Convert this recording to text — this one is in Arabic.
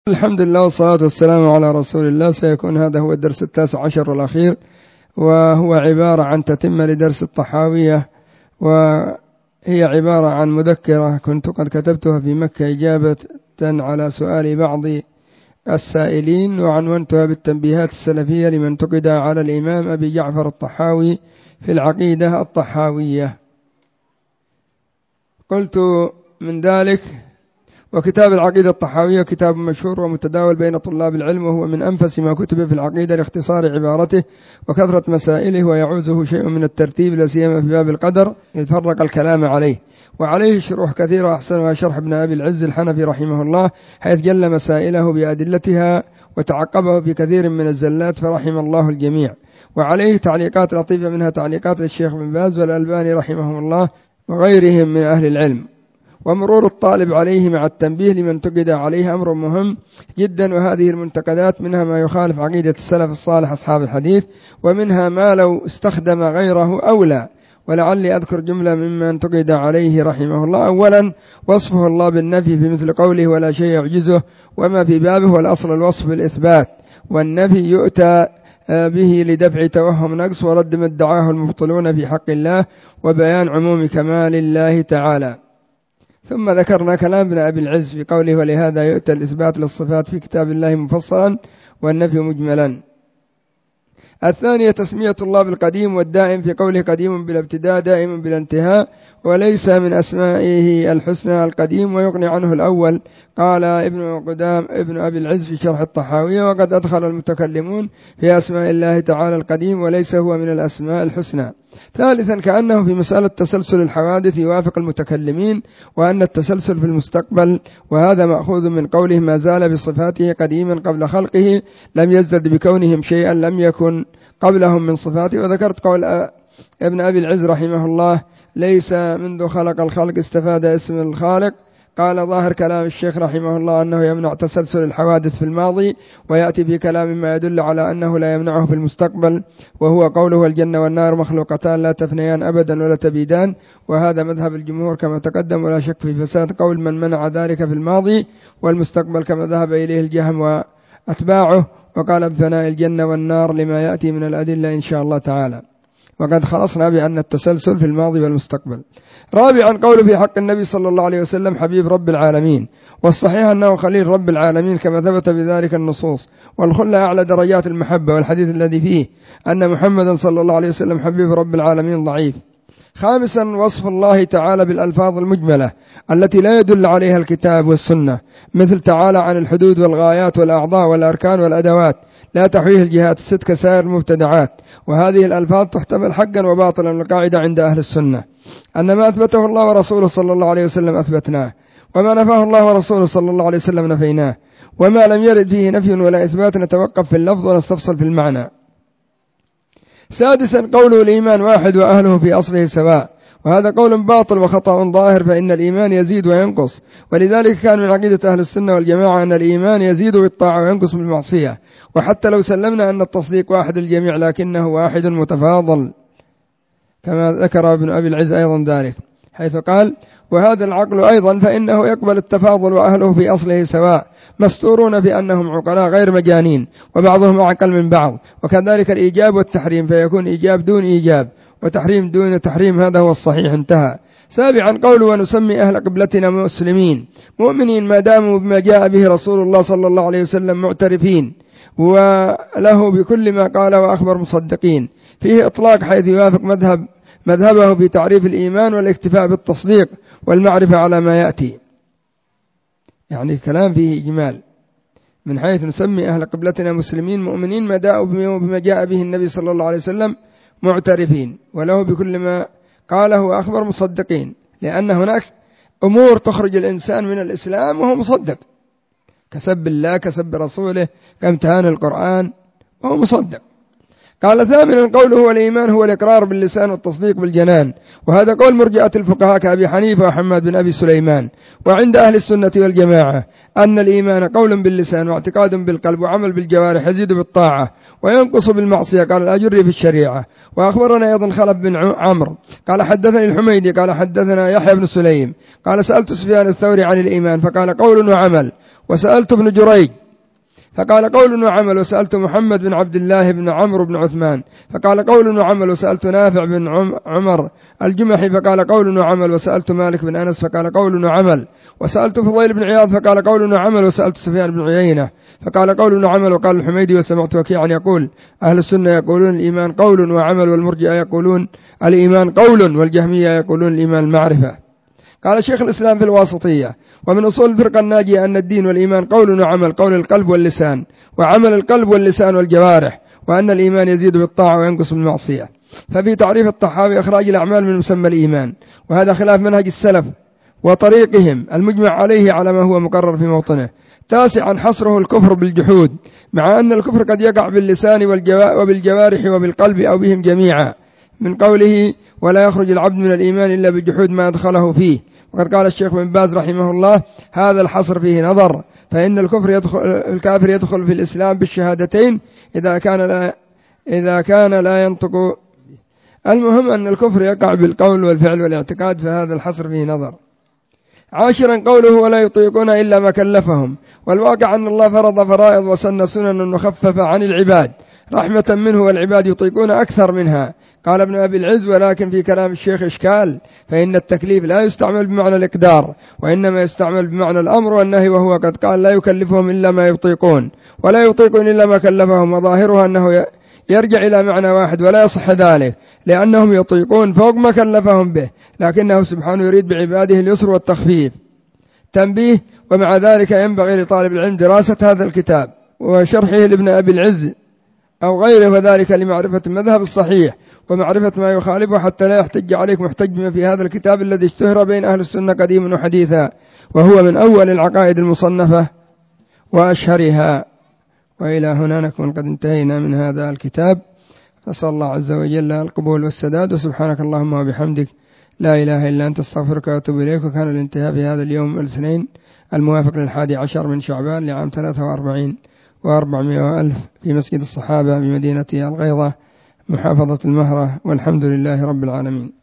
الحمد لله والصلاة والسلام على رسول الله. سيكون هذا هو الدرس 19 والأخير، وهو عبارة عن تتمة لدرس الطحاوية، وهي عبارة عن مذكرة كنت قد كتبتها في مكة إجابة على سؤال بعض السائلين، وعنونتها بالتنبيهات السلفية لمن انتقد على الإمام أبي جعفر الطحاوي في العقيدة الطحاوية. قلت من ذلك: وكتاب العقيدة الطحاوية كتاب مشهور ومتداول بين طلاب العلم، وهو من أنفس ما كتب في العقيدة لاختصار عبارته وكثرة مسائله، ويعوزه شيء من الترتيب لا سيما في باب القدر إذ فرق الكلام عليه، وعليه شروح كثيرة أحسنها شرح ابن أبي العز الحنفي رحمه الله، حيث جل مسائله بأدلتها وتعقبه في كثير من الزلات فرحم الله الجميع. وعليه تعليقات لطيفة، منها تعليقات للشيخ بن باز والألباني رحمهم الله وغيرهم من أهل العلم. ومرور الطالب عليه مع التنبيه لمن انتقد عليه أمر مهم جدا، وهذه المنتقدات منها ما يخالف عقيدة السلف الصالح أصحاب الحديث، ومنها ما لو استخدم غيره أولى. ولعلي أذكر جملة مما انتقد عليه رحمه الله. أولا، وصفه الله بالنفي في مثل قوله ولا شيء يعجزه، وما في بابه والأصل الوصف بالإثبات، والنفي يؤتى به لدفع توهم نقص ورد ما ادعاه المبطلون في حق الله، وبيان عموم كمال الله تعالى. ثم ذكرنا كلام ابن أبي العز في قوله ولهذا يؤتى الإثبات للصفات في كتاب الله مفصلا والنفي مجملا. الثانية تسمية الله بالقديم والدائم في قوله قديم بلا ابتداء دائم بلا انتهاء، وليس من أسمائه الحسنى القديم ويغني عنه الأول. قال ابن أبي العز في شرح الطحاوية: وقد أدخل المتكلمون في أسماء الله تعالى القديم وليس هو من الأسماء الحسنى. ثالثا، كأنه في مسألة تسلسل الحوادث يوافق المتكلمين، وأن التسلسل في المستقبل، وهذا مأخوذ من قوله ما زال بصفاته قديما قبل خلقه لم يزدد بكونهم شيئا لم يكن قبلهم من صفاته. وذكرت قول ابن أبي العز رحمه الله: ليس منذ خلق الخلق استفاد اسم الخالق. قال ظاهر كلام الشيخ رحمه الله أنه يمنع تسلسل الحوادث في الماضي، ويأتي في كلام ما يدل على أنه لا يمنعه في المستقبل، وهو قوله الجنة والنار مخلوقتان لا تفنيان أبدا ولا تبيدان، وهذا مذهب الجمهور كما تقدم، ولا شك في فساد قول من منع ذلك في الماضي والمستقبل كما ذهب إليه الجهم وأتباعه، وقال بفناء الجنة والنار لما يأتي من الأدلة إن شاء الله تعالى. وقد خلصنا بأن التسلسل في الماضي والمستقبل. رابعا، قول في حق النبي صلى الله عليه وسلم حبيب رب العالمين، والصحيح أنه خليل رب العالمين كما ثبت بذلك النصوص، والخلة أعلى درجات المحبة، والحديث الذي فيه أن محمدا صلى الله عليه وسلم حبيب رب العالمين ضعيف. خامسا، وصف الله تعالى بالألفاظ المجملة التي لا يدل عليها الكتاب والسنة، مثل تعالى عن الحدود والغايات والأعضاء والأركان والأدوات لا تحويه الجهات الست كسائر المبتدعات، وهذه الألفاظ تحتمل حقا وباطلا. والقاعدة عند أهل السنة أن ما أثبته الله ورسوله صلى الله عليه وسلم أثبتناه، وما نفاه الله ورسوله صلى الله عليه وسلم نفيناه، وما لم يرد فيه نفي ولا إثبات نتوقف في اللفظ ونستفصل في المعنى. سادسا، قوله الإيمان واحد وأهله في أصله سواء، وهذا قول باطل وخطأ ظاهر، فإن الإيمان يزيد وينقص، ولذلك كان من عقيدة أهل السنة والجماعة أن الإيمان يزيد بالطاعة وينقص بالمعصية. وحتى لو سلمنا أن التصديق واحد الجميع لكنه واحد متفاضل، كما ذكر ابن أبي العز أيضا ذلك، حيث قال: وهذا العقل أيضا فإنه يقبل التفاضل وأهله في أصله سواء، مستورون بأنهم عقلاء غير مجانين، وبعضهم أعقل من بعض. وكذلك الإيجاب والتحريم، فيكون إيجاب دون إيجاب وتحريم دون تحريم، هذا هو الصحيح. انتهى. سابعا، قوله ونسمي أهل قبلتنا مسلمين مؤمنين ما داموا بما جاء به رسول الله صلى الله عليه وسلم معترفين وله بكل ما قال وأخبر مصدقين. فيه إطلاق حيث يوافق مذهبه في تعريف الإيمان والاكتفاء بالتصديق والمعرفة على ما يأتي، يعني كلام فيه إجمال، من حيث نسمي أهل قبلتنا مسلمين مؤمنين ما داموا بما جاء به النبي صلى الله عليه وسلم معترفين وله بكل ما قاله وأخبر مصدقين، لأن هناك أمور تخرج الإنسان من الإسلام وهو مصدق، كسب الله كسب رسوله كامتهان القرآن وهو مصدق. قال ثامنا، قوله هو الإيمان هو الإقرار باللسان والتصديق بالجنان، وهذا قول مرجئة الفقهاء كأبي حنيفة وحماد بن أبي سليمان. وعند أهل السنة والجماعة أن الإيمان قول باللسان واعتقاد بالقلب وعمل بالجوارح، يزيد بالطاعة وينقص بالمعصية. قال الأجري في الشريعة. وأخبرنا أيضا خلف بن عمرو قال حدثني الحميدي قال حدثنا يحيى بن سليم قال سألت سفيان الثوري عن الإيمان فقال قول وعمل، وسألت ابن جريج فقال قول وعمل، وسألت محمد بن عبد الله بن عمرو بن عثمان فقال قول وعمل، وسألت نافع بن عمر الجمحي فقال قول وعمل، وسألت مالك بن أنس فقال قول وعمل، وسألت فضيل بن عياض فقال قول وعمل، وسألت سفيان بن عيينة فقال قول وعمل. وقال الحميدي وسمعت وكيعا يقول أهل السنة يقولون الإيمان قول وعمل، والمرجئة يقولون الإيمان قول، والجهمية يقولون الإيمان معرفة. قال شيخ الإسلام في الواسطية ومن أصول الفرقة الناجية أن الدين والإيمان قول وعمل، قول القلب واللسان، وعمل القلب واللسان والجوارح، وأن الإيمان يزيد بالطاعة وينقص بالمعصية. ففي تعريف الطحاوي إخراج الأعمال من مسمى الإيمان، وهذا خلاف منهج السلف وطريقهم المجمع عليه على ما هو مقرر في موطنه. تاسعا حصره الكفر بالجحود، مع أن الكفر قد يقع باللسان وبالجوارح وبالقلب أو بهم جميعا، من قوله ولا يخرج العبد من الإيمان إلا بجحود ما أدخله فيه. وقد قال الشيخ بن باز رحمه الله هذا الحصر فيه نظر، فإن الكافر يدخل في الإسلام بالشهادتين إذا كان لا ينطق. المهم أن الكفر يقع بالقول والفعل والاعتقاد، فهذا الحصر فيه نظر. عاشرا قوله ولا يطيقون إلا ما كلفهم، والواقع أن الله فرض فرائض وسن سنن مخففة عن العباد رحمة منه، والعباد يطيقون أكثر منها. قال ابن أبي العز ولكن في كلام الشيخ إشكال، فإن التكليف لا يستعمل بمعنى الإقدار، وإنما يستعمل بمعنى الأمر والنهي، وهو قد قال لا يكلفهم إلا ما يطيقون ولا يطيقون إلا ما كلفهم، وظاهرها أنه يرجع إلى معنى واحد ولا يصح ذلك، لأنهم يطيقون فوق ما كلفهم به، لكنه سبحانه يريد بعباده اليسر والتخفيف. تنبيه: ومع ذلك ينبغي لطالب العلم دراسة هذا الكتاب وشرحه لابن أبي العز أو غيره، وذلك لمعرفة المذهب الصحيح ومعرفة ما يخالفه، حتى لا يحتج عليك محتج بما في هذا الكتاب الذي اشتهر بين أهل السنة قديما وحديثا، وهو من أول العقائد المصنفة وأشهرها. وإلى هنا نكون قد انتهينا من هذا الكتاب، فصلى الله عز وجل القبول والسداد، وسبحانك اللهم وبحمدك لا إله إلا أنت استغفرك وأتوب إليك. وكان الانتهاء في هذا اليوم الاثنين الموافق 11 من شعبان لعام 43 و400 ألف في مسجد الصحابة بمدينة الغيضة محافظة المهرة، والحمد لله رب العالمين.